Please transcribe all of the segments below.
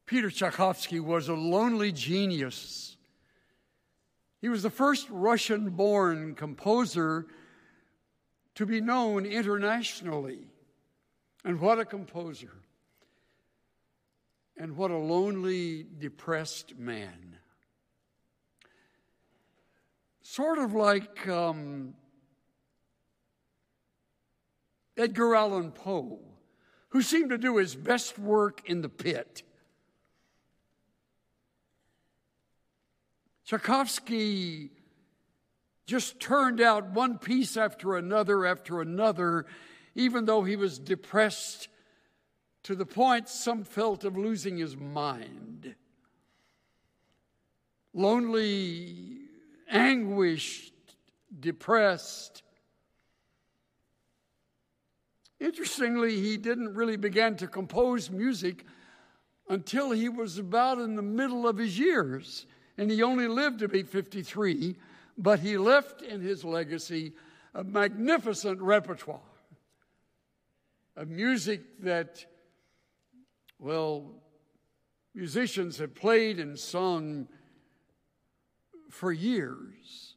Peter Tchaikovsky was a lonely genius. He was the first Russian-born composer to be known internationally. And what a composer. And what a lonely, depressed man. Sort of like Edgar Allan Poe, who seemed to do his best work in the pit. Tchaikovsky just turned out one piece after another, even though he was depressed to the point some felt of losing his mind. Lonely, anguished, depressed. Interestingly, he didn't really begin to compose music until he was about in the middle of his years. And he only lived to be 53, but he left in his legacy a magnificent repertoire of music that, well, musicians have played and sung for years.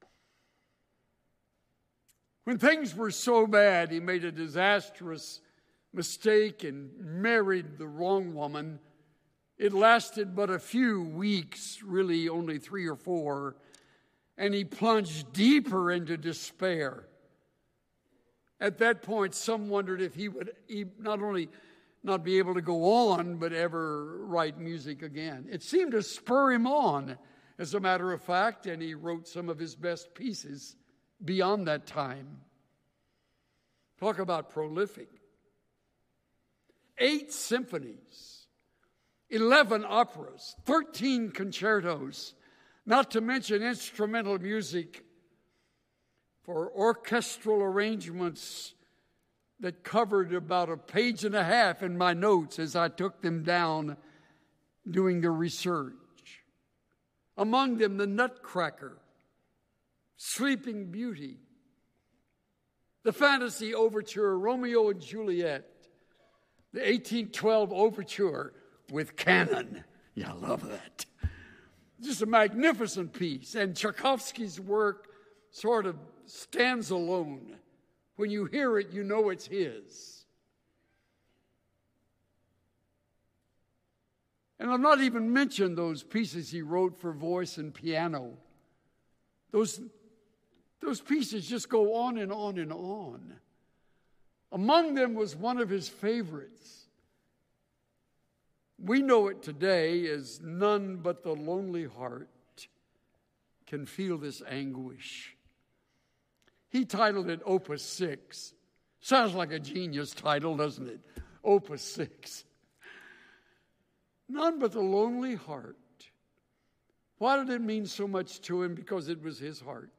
When things were so bad, he made a disastrous mistake and married the wrong woman. It lasted but a few weeks, really only 3 or 4, and he plunged deeper into despair. At that point, some wondered if he would not only not be able to go on, but ever write music again. It seemed to spur him on, as a matter of fact, and he wrote some of his best pieces beyond that time. Talk about prolific. 8 symphonies. 11 operas, 13 concertos, not to mention instrumental music for orchestral arrangements that covered about a page and a half in my notes as I took them down doing the research. Among them, the Nutcracker, Sleeping Beauty, the Fantasy Overture, Romeo and Juliet, the 1812 Overture, with canon. Yeah, I love that. Just a magnificent piece. And Tchaikovsky's work sort of stands alone. When you hear it, you know it's his. And I've not even mentioned those pieces he wrote for voice and piano. Those pieces just go on and on and on. Among them was one of his favorites. We know it today as none but the lonely heart can feel this anguish. He titled it Opus 6. Sounds like a genius title, doesn't it? Opus 6. None but the lonely heart. Why did it mean so much to him? Because it was his heart.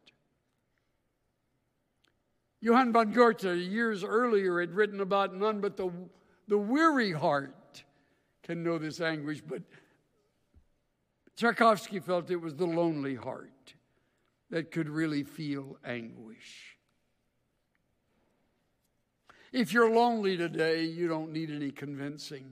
Johann von Goethe, years earlier, had written about none but the weary heart can know this anguish, but Tchaikovsky felt it was the lonely heart that could really feel anguish. If you're lonely today, you don't need any convincing.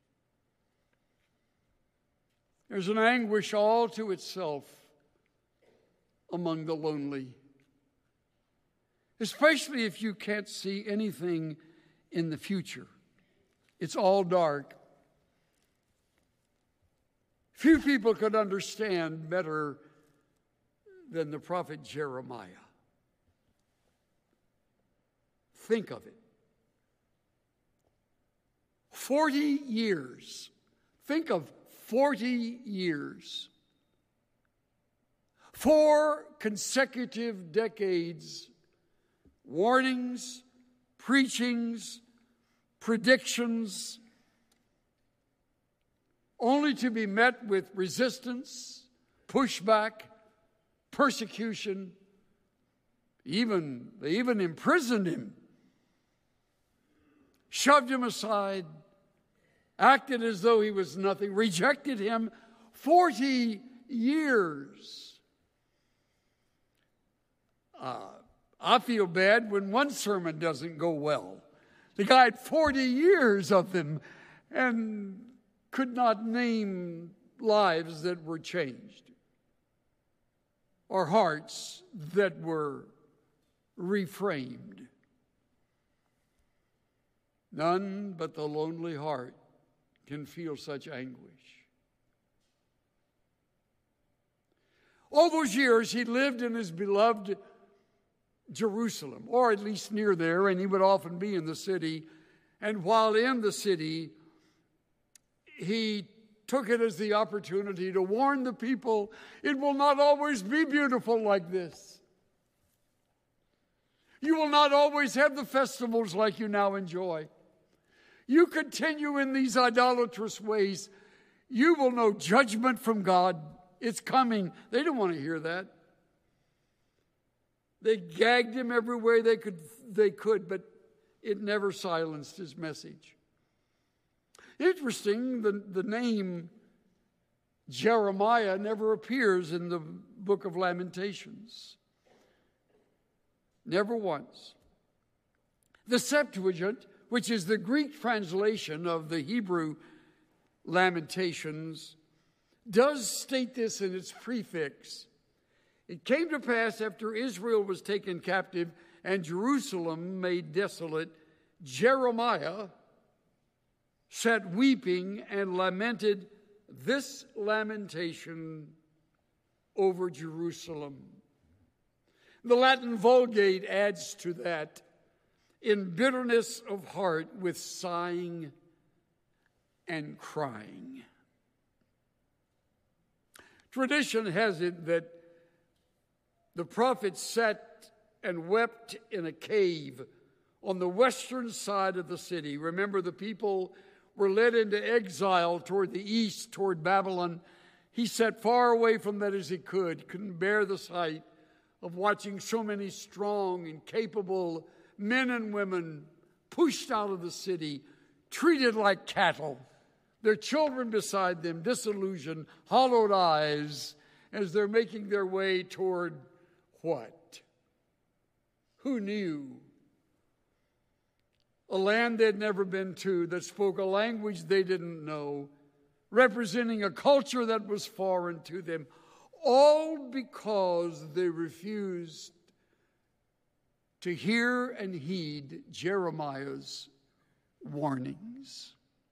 There's an anguish all to itself among the lonely, especially if you can't see anything in the future. It's all dark. Few people could understand better than the prophet Jeremiah. Think of it. 40 years. Think of 40 years. 4 consecutive decades. Warnings, preachings, predictions, only to be met with resistance, pushback, persecution. They even imprisoned him, shoved him aside, acted as though he was nothing, rejected him. 40 years. I feel bad when one sermon doesn't go well. The guy had 40 years of them, and could not name lives that were changed or hearts that were reframed. None but the lonely heart can feel such anguish. All those years he lived in his beloved Jerusalem, or at least near there, and he would often be in the city. And while in the city, he took it as the opportunity to warn the people, it will not always be beautiful like this. You will not always have the festivals like you now enjoy. You continue in these idolatrous ways, you will know judgment from God. It's coming. They didn't want to hear that. They gagged him every way they could, but it never silenced his message. Interesting, the name Jeremiah never appears in the book of Lamentations. Never once. The Septuagint, which is the Greek translation of the Hebrew Lamentations, does state this in its prefix. It came to pass after Israel was taken captive and Jerusalem made desolate, Jeremiah sat weeping and lamented this lamentation over Jerusalem. The Latin Vulgate adds to that, in bitterness of heart with sighing and crying. Tradition has it that the prophet sat and wept in a cave on the western side of the city. Remember, the people were led into exile toward the east, toward Babylon. He sat far away from that as he couldn't bear the sight of watching so many strong and capable men and women pushed out of the city, treated like cattle, their children beside them, disillusioned, hollowed eyes, as they're making their way toward what? Who knew? A land they'd never been to, that spoke a language they didn't know, representing a culture that was foreign to them, all because they refused to hear and heed Jeremiah's warnings.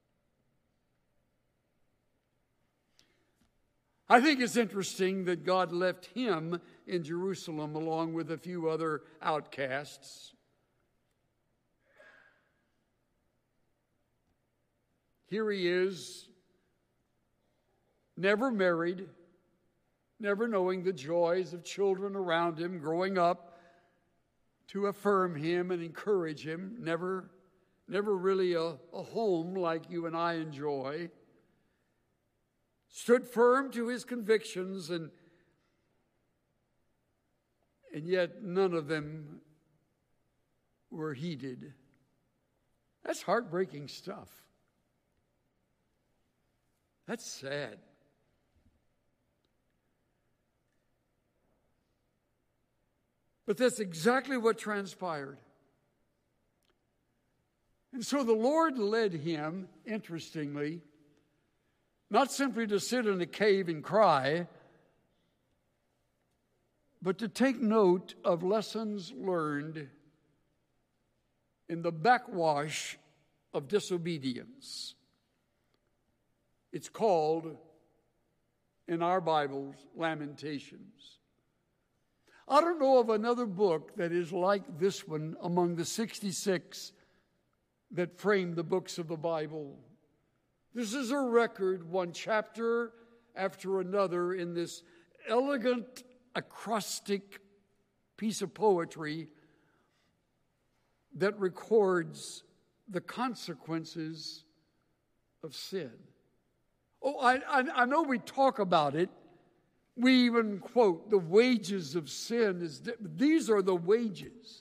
I think it's interesting that God left him in Jerusalem along with a few other outcasts. Here he is, never married, never knowing the joys of children around him, growing up to affirm him and encourage him, never really a home like you and I enjoy. Stood firm to his convictions, and yet none of them were heeded. That's heartbreaking stuff. That's sad. But that's exactly what transpired. And so the Lord led him, interestingly, not simply to sit in a cave and cry, but to take note of lessons learned in the backwash of disobedience. It's called, in our Bibles, Lamentations. I don't know of another book that is like this one among the 66 that frame the books of the Bible. This is a record, one chapter after another, in this elegant, acrostic piece of poetry that records the consequences of sin. Oh, I know we talk about it. We even quote the wages of sin. These are the wages.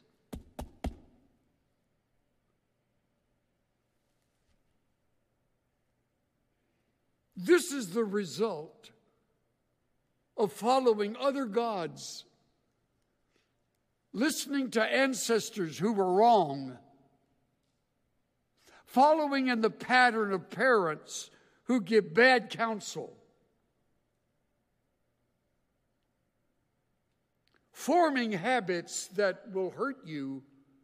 This is the result of following other gods, listening to ancestors who were wrong, following in the pattern of parents who give bad counsel, forming habits that will hurt you.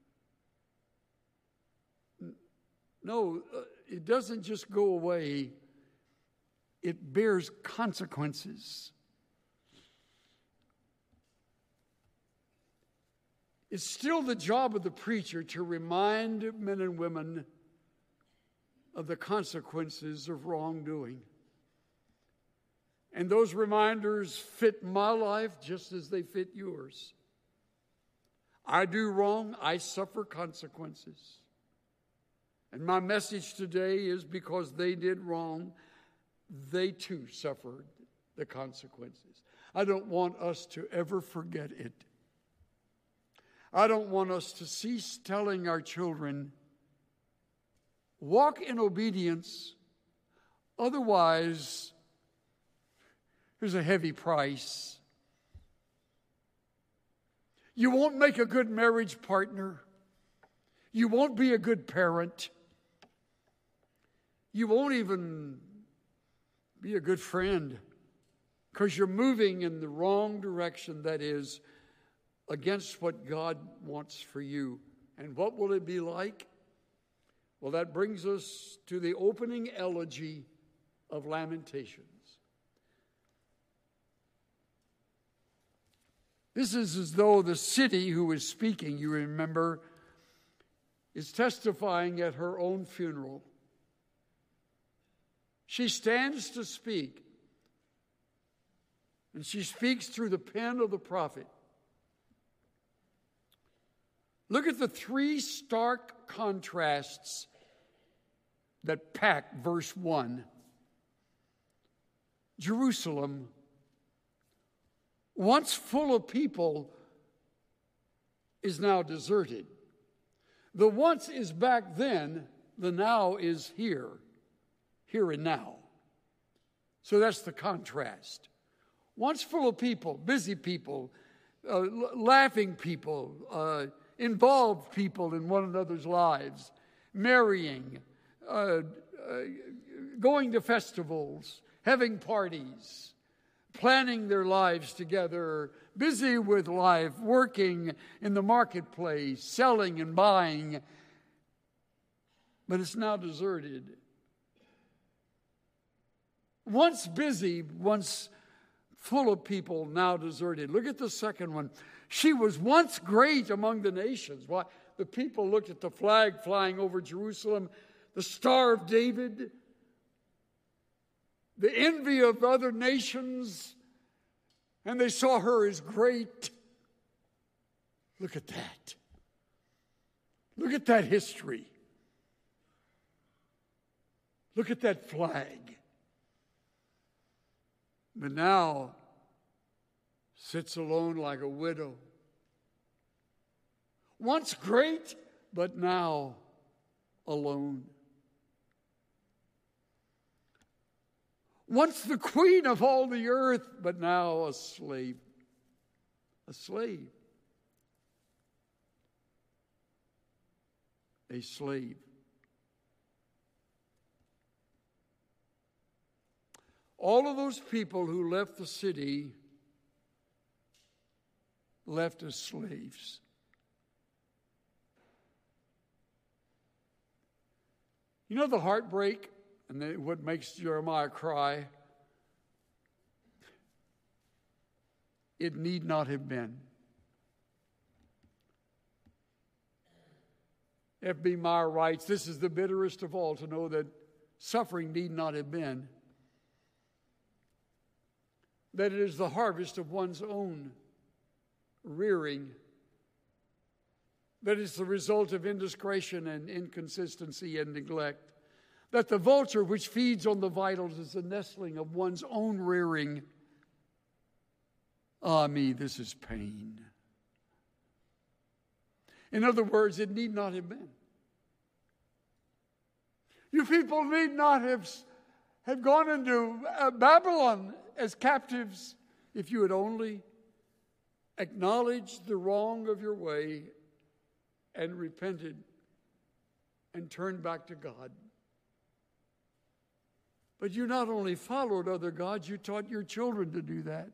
No, it doesn't just go away. It bears consequences. It's still the job of the preacher to remind men and women of the consequences of wrongdoing. And those reminders fit my life just as they fit yours. I do wrong, I suffer consequences. And my message today is because they did wrong, they too suffered the consequences. I don't want us to ever forget it. I don't want us to cease telling our children, walk in obedience, otherwise, there's a heavy price. You won't make a good marriage partner. You won't be a good parent. You won't even be a good friend because you're moving in the wrong direction, that is, against what God wants for you. And what will it be like? Well, that brings us to the opening elegy of Lamentations. This is as though the city who is speaking, you remember, is testifying at her own funeral. She stands to speak, and she speaks through the pen of the prophet. Look at the three stark contrasts that pack verse 1. Jerusalem, once full of people, is now deserted. The once is back then, the now is here and now. So that's the contrast. Once full of people, busy people, laughing people, involved people in one another's lives, marrying, going to festivals, having parties, planning their lives together, busy with life, working in the marketplace, selling and buying. But it's now deserted. Once busy, once full of people, now deserted. Look at the second one. She was once great among the nations. Why? The people looked at the flag flying over Jerusalem, the Star of David, the envy of other nations, and they saw her as great. Look at that. Look at that history. Look at that flag. But now sits alone like a widow. Once great, but now alone. Once the queen of all the earth, but now a slave. A slave. A slave. All of those people who left the city left as slaves. You know the heartbreak and what makes Jeremiah cry? It need not have been. F.B. Meyer writes, this is the bitterest of all, to know that suffering need not have been. That it is the harvest of one's own rearing. That it's the result of indiscretion and inconsistency and neglect. That the vulture which feeds on the vitals is the nestling of one's own rearing. Ah, me, this is pain. In other words, it need not have been. You people need not have gone into Babylon as captives if you had only acknowledged the wrong of your way and repented and turned back to God. But you not only followed other gods, you taught your children to do that.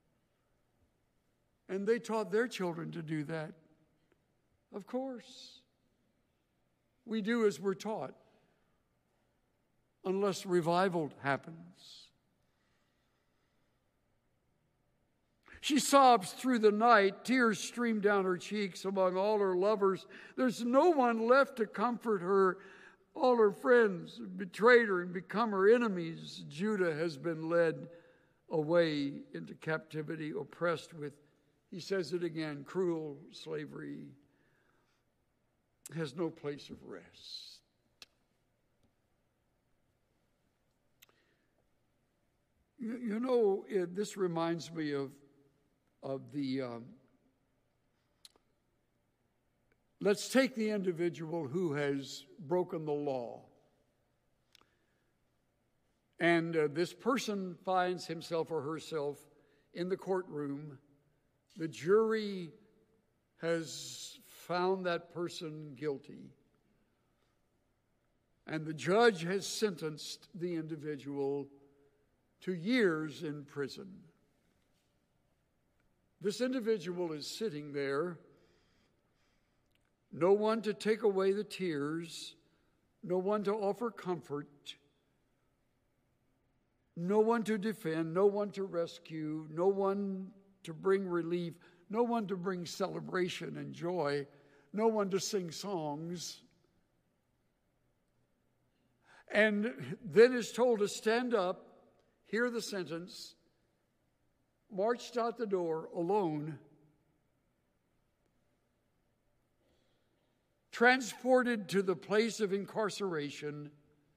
And they taught their children to do that. Of course. We do as we're taught, unless revival happens. She sobs through the night. Tears stream down her cheeks among all her lovers. There's no one left to comfort her. All her friends betrayed her and become her enemies. Judah has been led away into captivity, oppressed with, he says it again, cruel slavery, has no place of rest. You know, this reminds me of the, let's take the individual who has broken the law. And this person finds himself or herself in the courtroom. The jury has found that person guilty. And the judge has sentenced the individual to years in prison. This individual is sitting there. No one to take away the tears, no one to offer comfort, no one to defend, no one to rescue, no one to bring relief, no one to bring celebration and joy, no one to sing songs. And then is told to stand up, hear the sentence, marched out the door alone, transported to the place of incarceration,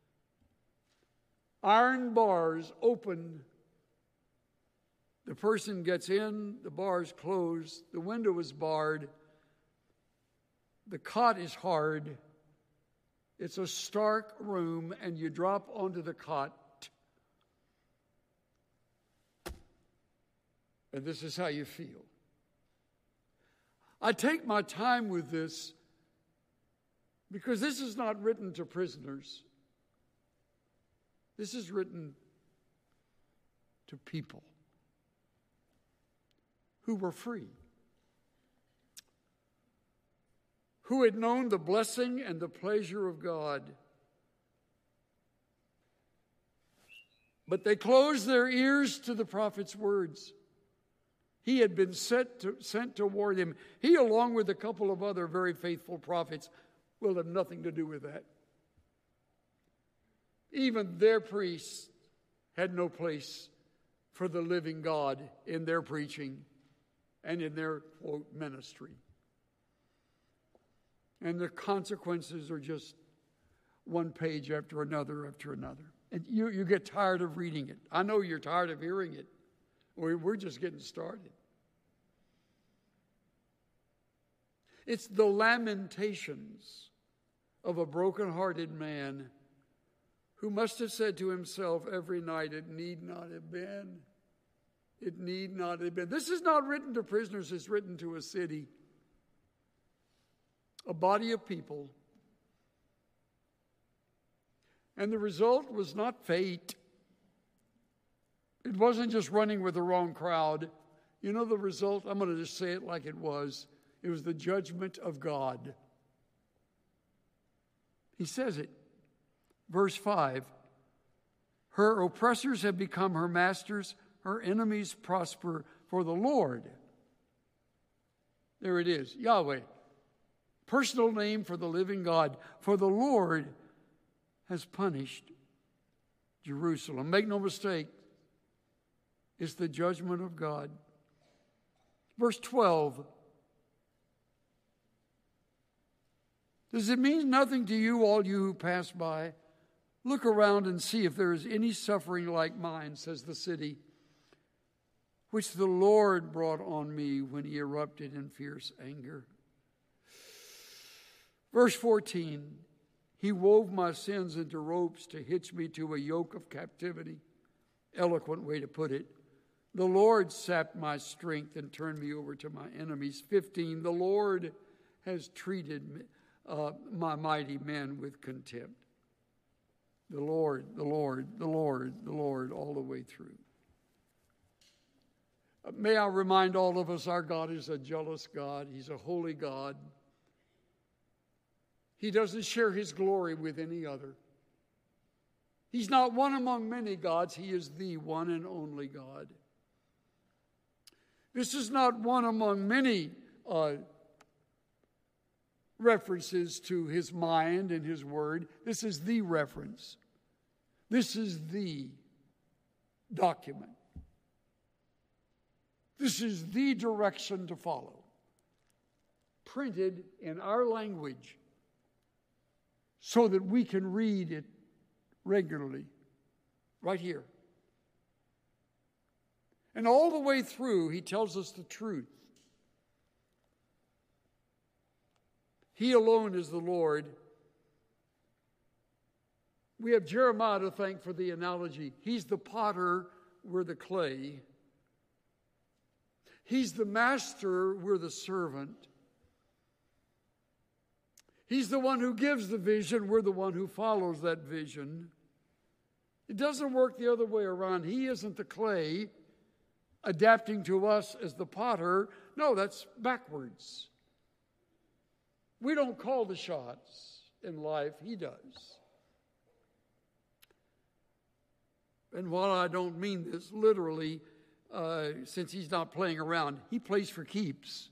iron bars open. The person gets in, the bars close, the window is barred, the cot is hard, it's a stark room, and you drop onto the cot. And this is how you feel. I take my time with this because this is not written to prisoners. This is written to people who were free, who had known the blessing and the pleasure of God. But they closed their ears to the prophet's words. He had been sent to warn them. He, along with a couple of other very faithful prophets, will have nothing to do with that. Even their priests had no place for the living God in their preaching and in their, quote, ministry. And the consequences are just one page after another after another. And you get tired of reading it. I know you're tired of hearing it. We're just getting started. It's the lamentations of a broken-hearted man who must have said to himself every night, it need not have been. It need not have been. This is not written to prisoners, it's written to a city, a body of people. And the result was not fate. It wasn't just running with the wrong crowd. You know the result? I'm going to just say it like it was. It was the judgment of God. He says it. Verse 5. Her oppressors have become her masters. Her enemies prosper for the Lord. There it is. Yahweh. Personal name for the living God. For the Lord has punished Jerusalem. Make no mistake. It's the judgment of God. Verse 12. Does it mean nothing to you, all you who pass by? Look around and see if there is any suffering like mine, says the city, which the Lord brought on me when he erupted in fierce anger. Verse 14. He wove my sins into ropes to hitch me to a yoke of captivity. Eloquent way to put it. The Lord sapped my strength and turned me over to my enemies. 15, the Lord has treated my mighty men with contempt. The Lord may I remind all of us, our God is a jealous God. He's a holy God. He doesn't share his glory with any other. He's not one among many gods. He is the one and only God. This is not one among many references to his mind and his word. This is the reference. This is the document. This is the direction to follow. Printed in our language so that we can read it regularly. Right here. And all the way through, he tells us the truth. He alone is the Lord. We have Jeremiah to thank for the analogy. He's the potter, we're the clay. He's the master, we're the servant. He's the one who gives the vision, we're the one who follows that vision. It doesn't work the other way around. He isn't the clay adapting to us as the potter. No, that's backwards. We don't call the shots in life, he does. And while I don't mean this literally, since he's not playing around, he plays for keeps.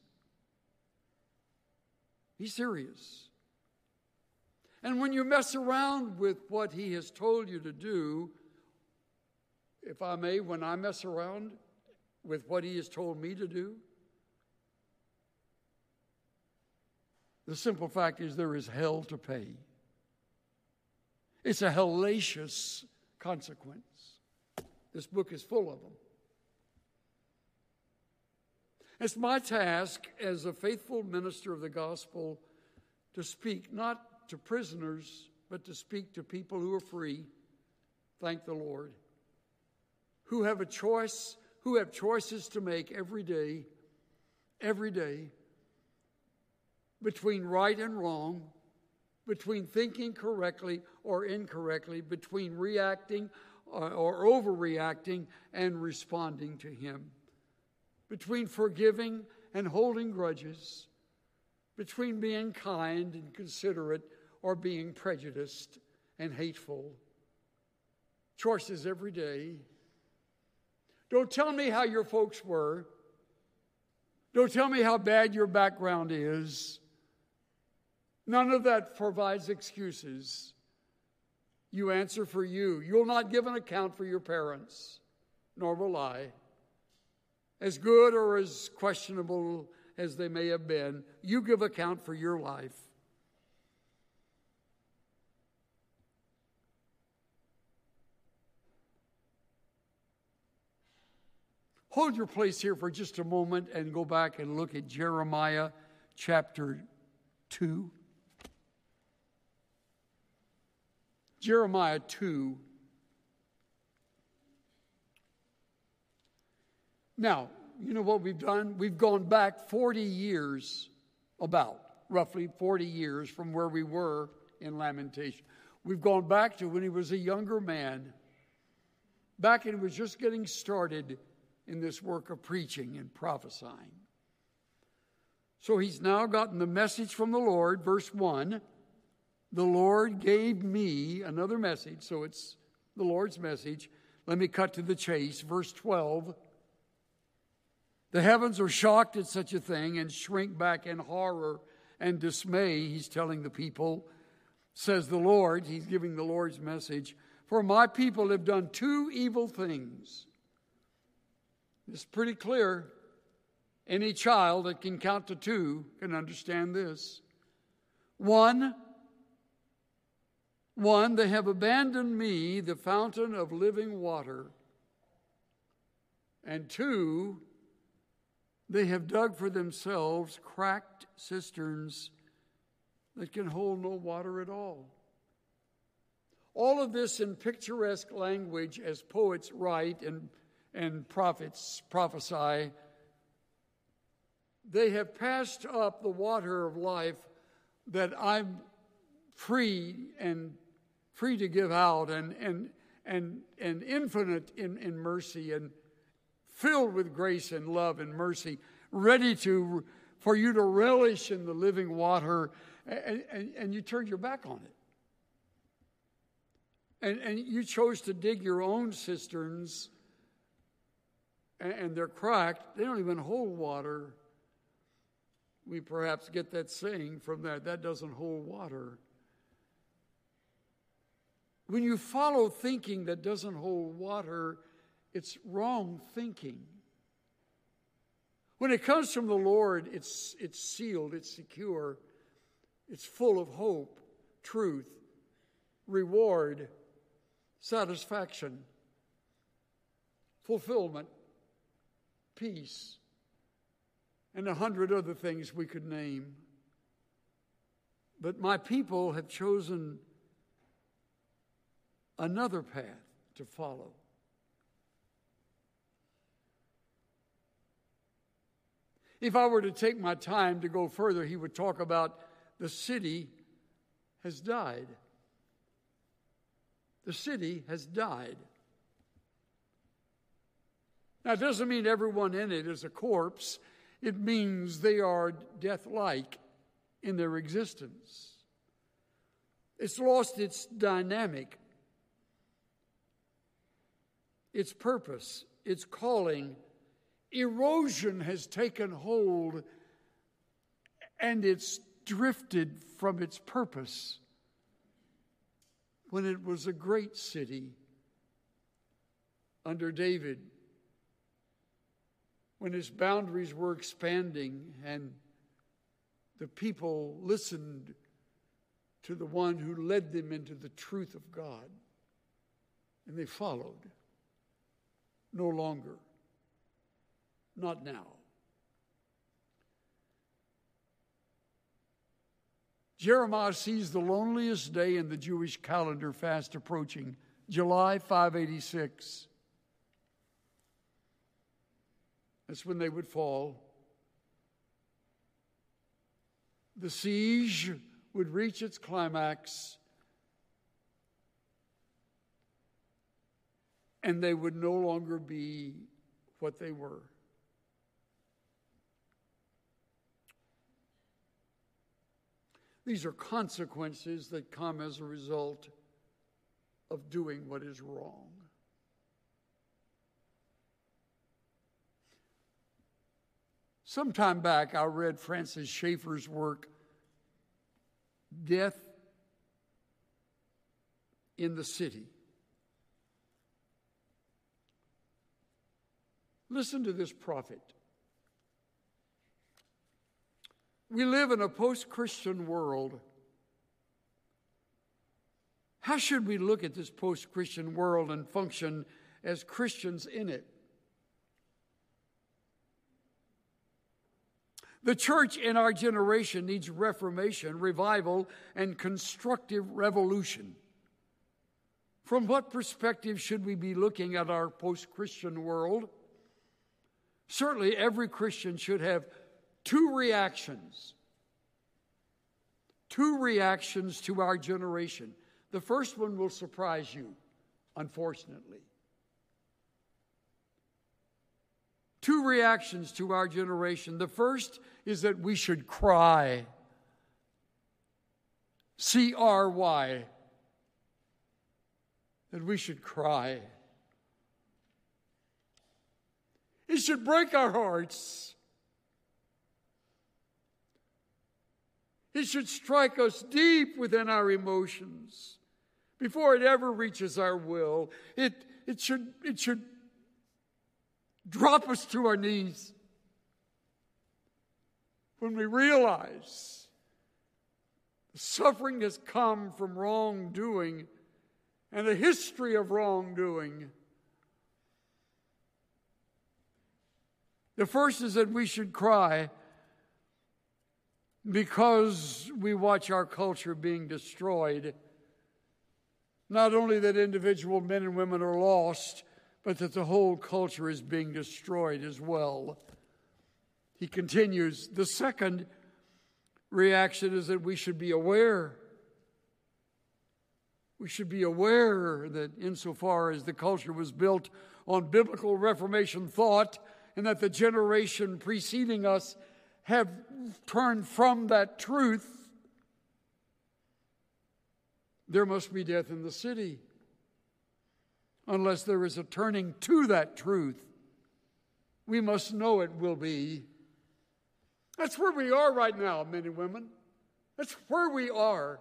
He's serious. And when you mess around with what he has told you to do, if I may, when I mess around with what he has told me to do, the simple fact is there is hell to pay. It's a hellacious consequence. This book is full of them. It's my task as a faithful minister of the gospel to speak not to prisoners, but to speak to people who are free, thank the Lord, who have a choice, who have choices to make every day, between right and wrong, between thinking correctly or incorrectly, between reacting or overreacting and responding to him, between forgiving and holding grudges, between being kind and considerate or being prejudiced and hateful. Choices every day. Don't tell me how your folks were. Don't tell me how bad your background is. None of that provides excuses. You answer for you. You'll not give an account for your parents, nor will I. As good or as questionable as they may have been, you give account for your life. Hold your place here for just a moment and go back and look at Jeremiah chapter 2. Jeremiah 2. Now, you know what we've done? We've gone back 40 years, roughly 40 years from where we were in Lamentation. We've gone back to when he was a younger man, back when he was just getting started in this work of preaching and prophesying. So he's now gotten the message from the Lord, verse 1. The Lord gave me another message, so it's the Lord's message. Let me cut to the chase, verse 12. The heavens are shocked at such a thing and shrink back in horror and dismay, he's telling the people, says the Lord. He's giving the Lord's message. For my people have done two evil things. It's pretty clear. Any child that can count to two can understand this. One, they have abandoned me, the fountain of living water. And two, they have dug for themselves cracked cisterns that can hold no water at all. All of this in picturesque language as poets write and prophets prophesy. They have passed up the water of life that I'm free to give out and infinite in mercy and filled with grace and love and mercy, ready for you to relish in the living water, and you turned your back on it. And you chose to dig your own cisterns, and they're cracked. They don't even hold water. We perhaps get that saying from that doesn't hold water. When you follow thinking that doesn't hold water, it's wrong thinking. When it comes from the Lord, it's sealed, it's secure, it's full of hope, truth, reward, satisfaction, fulfillment, peace, and 100 other things we could name. But my people have chosen another path to follow. If I were to take my time to go further, he would talk about the city has died. The city has died. Now, it doesn't mean everyone in it is a corpse. It means they are death-like in their existence. It's lost its dynamic, its purpose, its calling. Erosion has taken hold, and it's drifted from its purpose. When it was a great city under David, when its boundaries were expanding and the people listened to the one who led them into the truth of God, and they followed. No longer. Not now. Jeremiah sees the loneliest day in the Jewish calendar fast approaching, July 586. That's when they would fall. The siege would reach its climax, and they would no longer be what they were. These are consequences that come as a result of doing what is wrong. Some time back, I read Francis Schaeffer's work, Death in the City. Listen to this prophet. We live in a post-Christian world. How should we look at this post-Christian world and function as Christians in it? The church in our generation needs reformation, revival, and constructive revolution. From what perspective should we be looking at our post-Christian world? Certainly, every Christian should have two reactions to our generation. The first one will surprise you, unfortunately. Two reactions to our generation. The first is that we should cry. C-R-Y. That we should cry. It should break our hearts. It should strike us deep within our emotions before it ever reaches our will. It should drop us to our knees when we realize the suffering has come from wrongdoing and a history of wrongdoing. The first is that we should cry because we watch our culture being destroyed. Not only that individual men and women are lost, but that the whole culture is being destroyed as well. He continues, the second reaction is that we should be aware. We should be aware that insofar as the culture was built on biblical Reformation thought, and that the generation preceding us have turned from that truth, there must be death in the city, unless there is a turning to that truth. We must know it will be. That's where we are right now, men and women. That's where we are.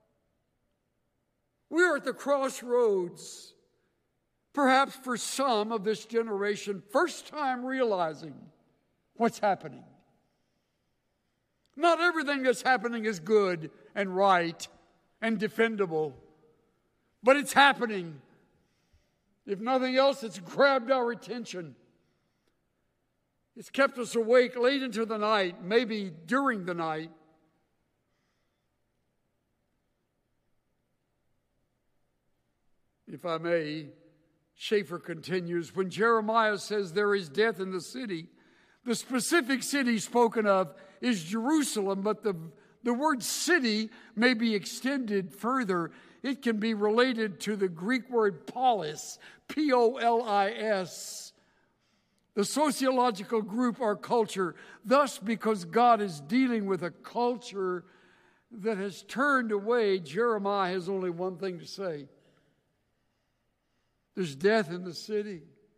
We are at the crossroads, perhaps for some of this generation, first time realizing what's happening. Not everything that's happening is good and right and defendable, but it's happening. If nothing else, it's grabbed our attention. It's kept us awake late into the night, maybe during the night. If I may, Schaeffer continues, when Jeremiah says there is death in the city, the specific city spoken of is Jerusalem, but the word city may be extended further. It can be related to the Greek word polis, P-O-L-I-S, the sociological group or culture. Thus, because God is dealing with a culture that has turned away, Jeremiah has only one thing to say. There's death in the city.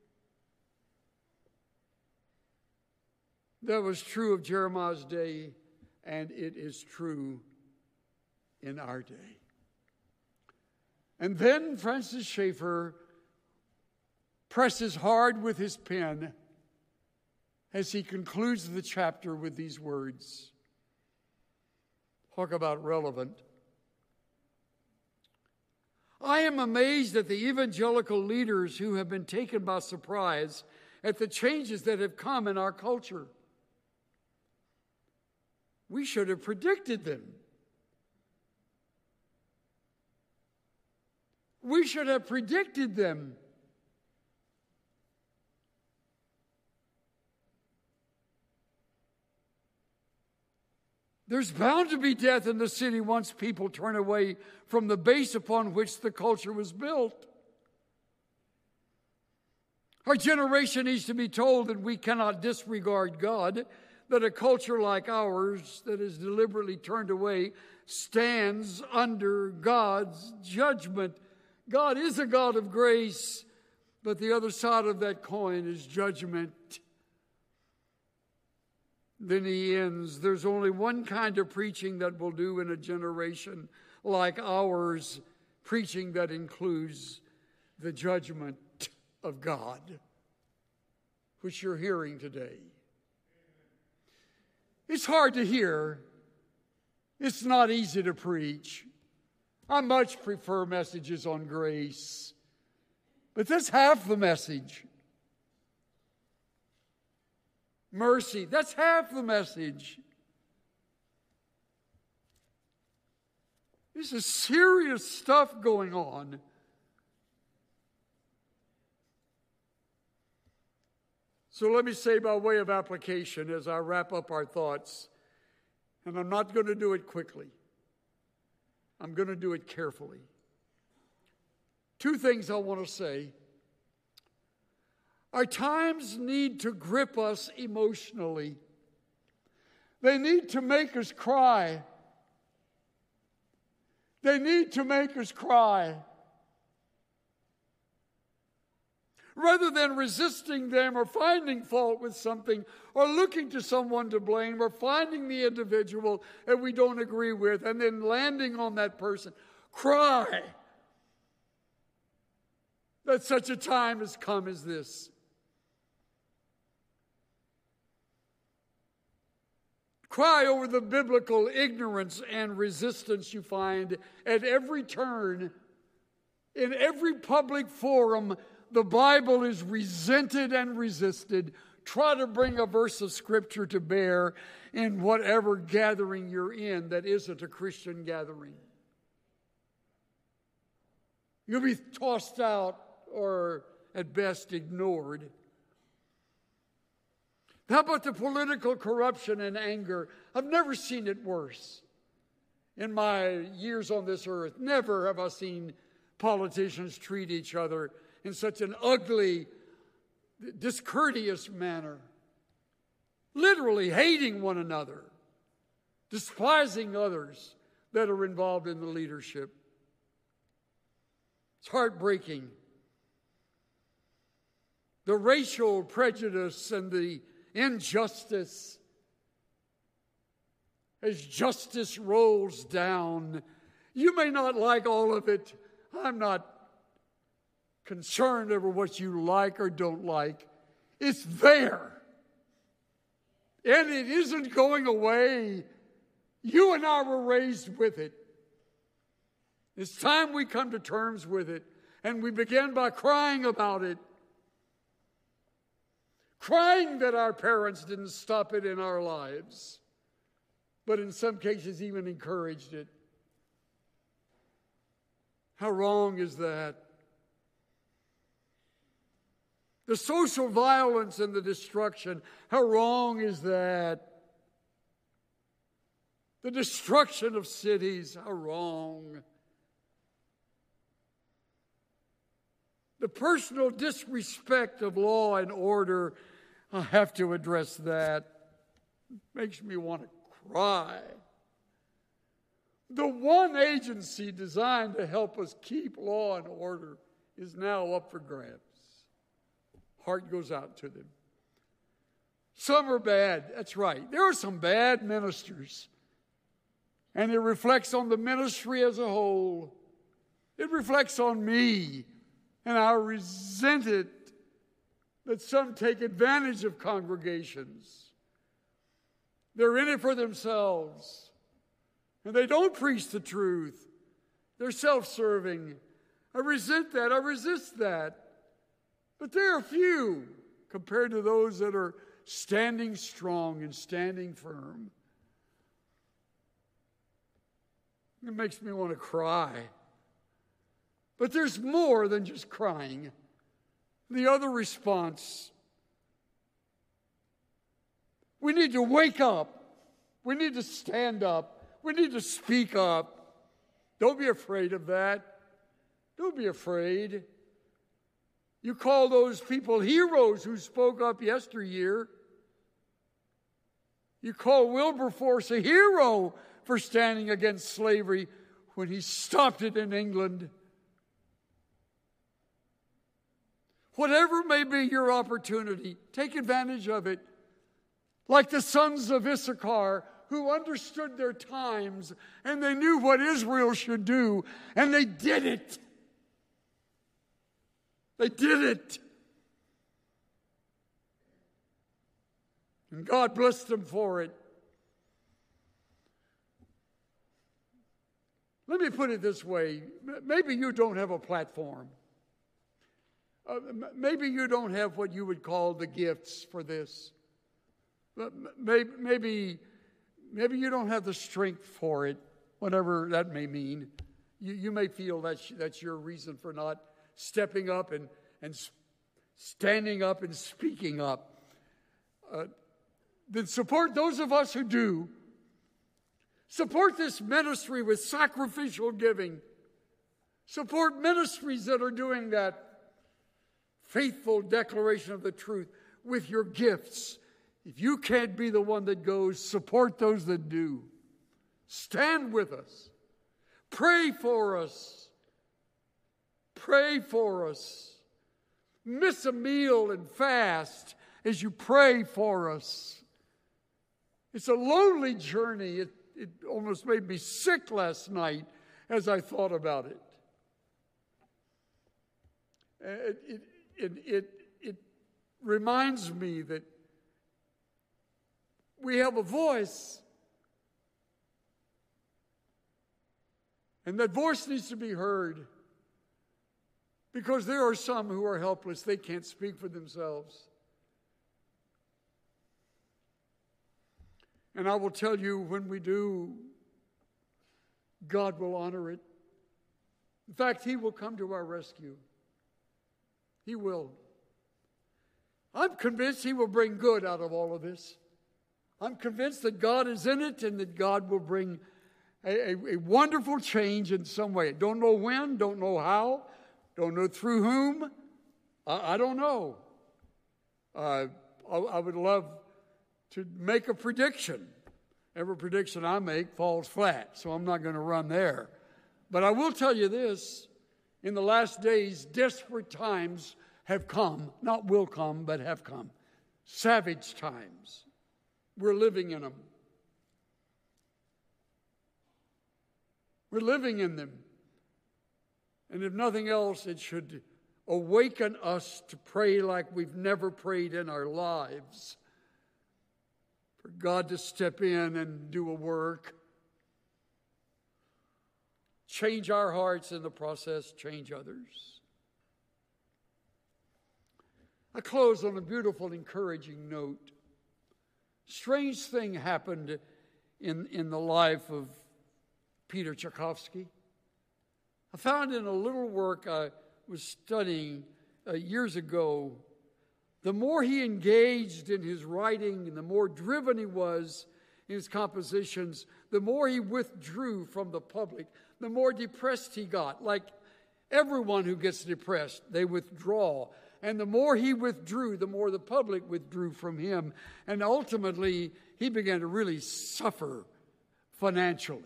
That was true of Jeremiah's day, and it is true in our day. And then Francis Schaeffer presses hard with his pen as he concludes the chapter with these words. Talk about relevant. I am amazed at the evangelical leaders who have been taken by surprise at the changes that have come in our culture. We should have predicted them. We should have predicted them. There's bound to be death in the city once people turn away from the base upon which the culture was built. Our generation needs to be told that we cannot disregard God, that a culture like ours that is deliberately turned away stands under God's judgment. God is a God of grace, but the other side of that coin is judgment. Then he ends, there's only one kind of preaching that will do in a generation like ours, preaching that includes the judgment of God, which you're hearing today. It's hard to hear. It's not easy to preach. I much prefer messages on grace, but that's half the message. Mercy, that's half the message. This is serious stuff going on. So let me say by way of application as I wrap up our thoughts, and I'm not going to do it quickly. I'm going to do it carefully. Two things I want to say. Our times need to grip us emotionally. They need to make us cry. They need to make us cry. Rather than resisting them or finding fault with something or looking to someone to blame or finding the individual that we don't agree with and then landing on that person, cry that such a time has come as this. Cry over the biblical ignorance and resistance you find at every turn. In every public forum, the Bible is resented and resisted. Try to bring a verse of Scripture to bear in whatever gathering you're in that isn't a Christian gathering. You'll be tossed out or at best ignored. How about the political corruption and anger? I've never seen it worse in my years on this earth. Never have I seen politicians treat each other in such an ugly, discourteous manner, literally hating one another, despising others that are involved in the leadership. It's heartbreaking. The racial prejudice and the injustice, as justice rolls down. You may not like all of it. I'm not concerned over what you like or don't like. It's there. And it isn't going away. You and I were raised with it. It's time we come to terms with it. And we begin by crying about it. Crying that our parents didn't stop it in our lives, but in some cases even encouraged it. How wrong is that? The social violence and the destruction, how wrong is that? The destruction of cities, how wrong. The personal disrespect of law and order, I have to address that. It makes me want to cry. The one agency designed to help us keep law and order is now up for grabs. Heart goes out to them. Some are bad. That's right. There are some bad ministers. And it reflects on the ministry as a whole. It reflects on me. And I resent it that some take advantage of congregations. They're in it for themselves. And they don't preach the truth. They're self-serving. I resent that. I resist that. But there are few compared to those that are standing strong and standing firm. It makes me want to cry. But there's more than just crying. The other response, we need to wake up. We need to stand up. We need to speak up. Don't be afraid of that. Don't be afraid. You call those people heroes who spoke up yesteryear. You call Wilberforce a hero for standing against slavery when he stopped it in England. Whatever may be your opportunity, take advantage of it. Like the sons of Issachar, who understood their times and they knew what Israel should do, and they did it. They did it. And God blessed them for it. Let me put it this way. Maybe you don't have a platform. Maybe you don't have what you would call the gifts for this. Maybe you don't have the strength for it, whatever that may mean. You may feel that's your reason for not stepping up and standing up and speaking up. Then support those of us who do. Support this ministry with sacrificial giving. Support ministries that are doing that faithful declaration of the truth with your gifts. If you can't be the one that goes, support those that do. Stand with us. Pray for us. Pray for us. Miss a meal and fast as you pray for us. It's a lonely journey. It almost made me sick last night as I thought about it. It reminds me that we have a voice, and that voice needs to be heard, because there are some who are helpless. They can't speak for themselves. And I will tell you, when we do, God will honor it. In fact, He will come to our rescue. He will. I'm convinced He will bring good out of all of this. I'm convinced that God is in it and that God will bring a wonderful change in some way. Don't know when, don't know how, don't know through whom. I don't know. I would love to make a prediction. Every prediction I make falls flat, so I'm not going to run there. But I will tell you this, in the last days, desperate times have come. Not will come, but have come. Savage times. We're living in them. We're living in them. And if nothing else, it should awaken us to pray like we've never prayed in our lives. For God to step in and do a work. Change our hearts in the process, change others. I close on a beautiful, encouraging note. Strange thing happened in the life of Peter Tchaikovsky. I found in a little work I was studying years ago, the more he engaged in his writing and the more driven he was in his compositions, the more he withdrew from the public, the more depressed he got. Like everyone who gets depressed, they withdraw. And the more he withdrew, the more the public withdrew from him. And ultimately, he began to really suffer financially.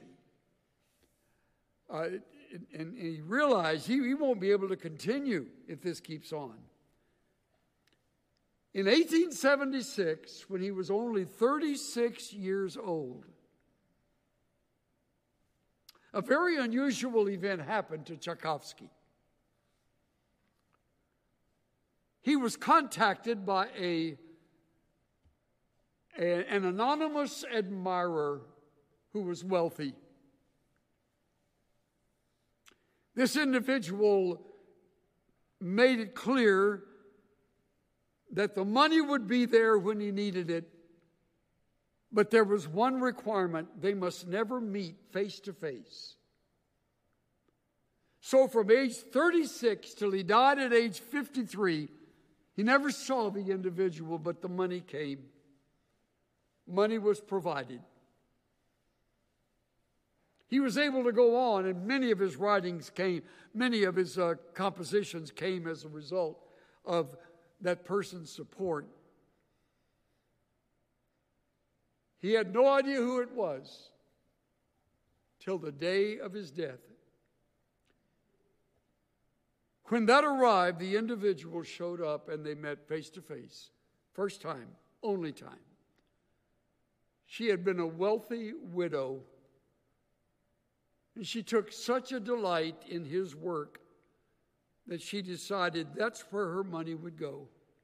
And he realized he won't be able to continue if this keeps on. In 1876, when he was only 36 years old, a very unusual event happened to Tchaikovsky. He was contacted by an anonymous admirer who was wealthy. This individual made it clear that the money would be there when he needed it, but there was one requirement: they must never meet face to face. So from age 36 till he died at age 53, he never saw the individual, but the money came. Money was provided. He was able to go on, and many of his writings came, many of his compositions came as a result of that person's support. He had no idea who it was till the day of his death. When that arrived, the individual showed up and they met face to face. First time, only time. She had been a wealthy widow, and she took such a delight in his work that she decided that's where her money would go.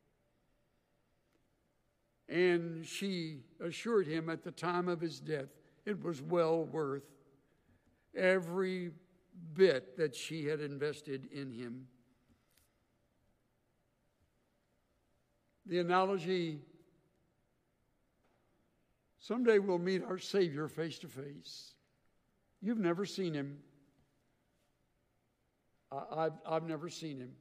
And she assured him at the time of his death it was well worth every bit that she had invested in him. The analogy, someday we'll meet our Savior face to face. You've never seen him. I've never seen him.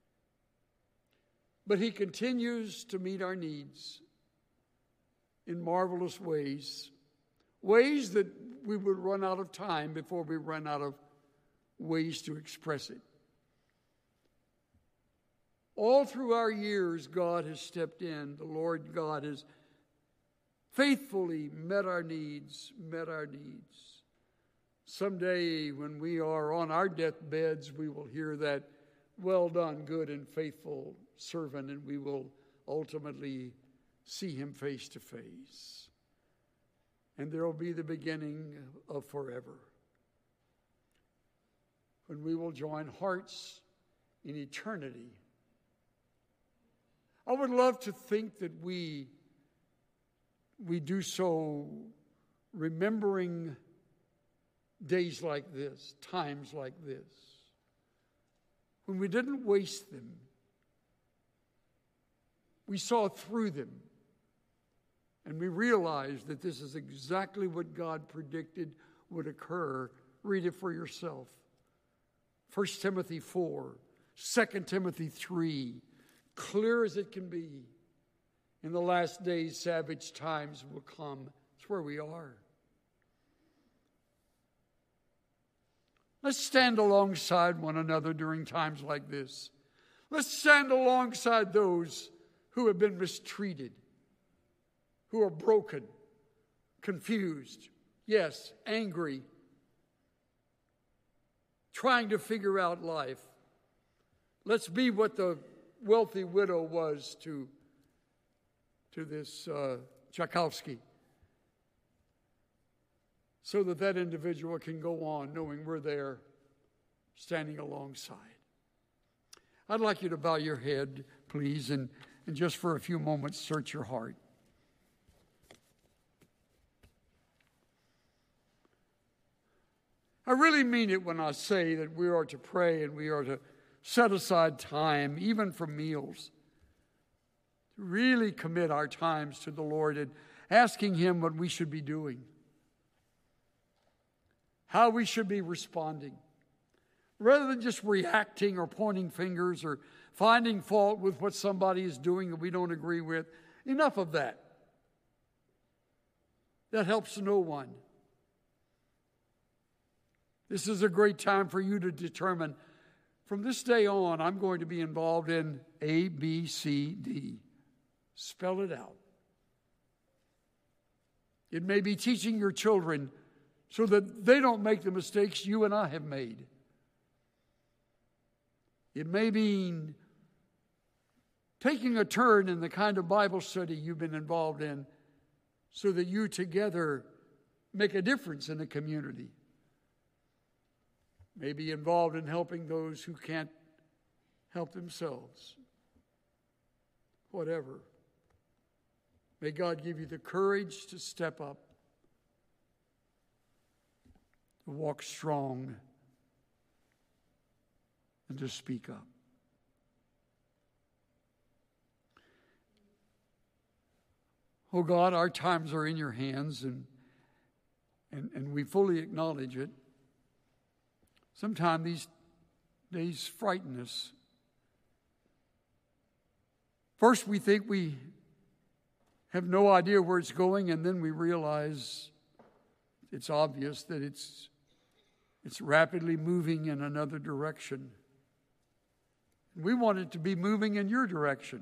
But he continues to meet our needs in marvelous ways. Ways that we would run out of time before we run out of ways to express it. All through our years, God has stepped in. The Lord God has faithfully met our needs. Someday when we are on our deathbeds, we will hear that, "Well done, good and faithful servant," and we will ultimately see him face to face. And there will be the beginning of forever, when we will join hearts in eternity. I would love to think that we do so remembering days like this, times like this, when we didn't waste them. We saw through them, and we realized that this is exactly what God predicted would occur. Read it for yourself. 1 Timothy 4, 2 Timothy 3, clear as it can be. In the last days, savage times will come. It's where we are. Let's stand alongside one another during times like this. Let's stand alongside those who have been mistreated, who are broken, confused, yes, angry, trying to figure out life. Let's be what the wealthy widow was to this Tchaikovsky, so that that individual can go on knowing we're there, standing alongside. I'd like you to bow your head, please, and just for a few moments search your heart. I really mean it when I say that we are to pray and we are to set aside time, even for meals, to really commit our times to the Lord and asking Him what we should be doing, how we should be responding, rather than just reacting or pointing fingers or finding fault with what somebody is doing that we don't agree with. Enough of that. That helps no one. This is a great time for you to determine, from this day on, I'm going to be involved in A, B, C, D. Spell it out. It may be teaching your children so that they don't make the mistakes you and I have made. It may mean taking a turn in the kind of Bible study you've been involved in so that you together make a difference in the community. May be involved in helping those who can't help themselves. Whatever. May God give you the courage to step up, to walk strong, and to speak up. Oh God, our times are in your hands, and we fully acknowledge it. Sometimes these days frighten us. First, we think we have no idea where it's going, and then we realize it's obvious that it's rapidly moving in another direction. We want it to be moving in your direction.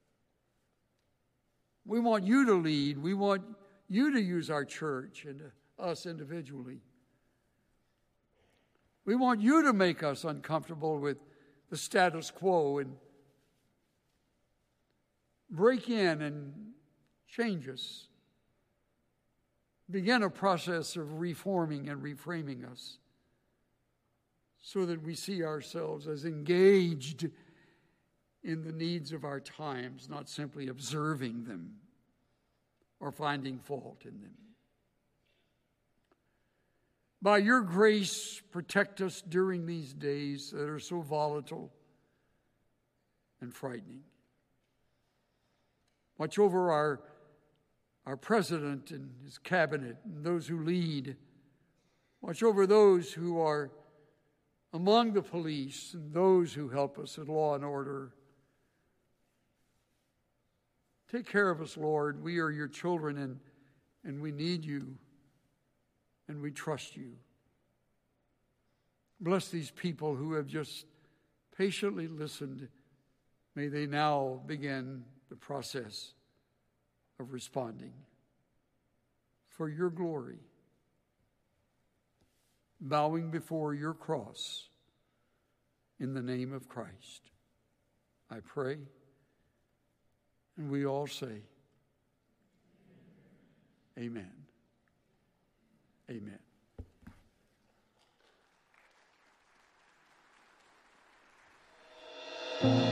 We want you to lead. We want you to use our church and us individually. We want you to make us uncomfortable with the status quo and break in and change us. Begin a process of reforming and reframing us so that we see ourselves as engaged in the needs of our times, not simply observing them or finding fault in them. By your grace, protect us during these days that are so volatile and frightening. Watch over our president and his cabinet and those who lead. Watch over those who are among the police and those who help us in law and order. Take care of us, Lord. We are your children, and we need you, and we trust you. Bless these people who have just patiently listened. May they now begin the process of responding for your glory, bowing before your cross in the name of Christ. I pray, and we all say, amen. Amen.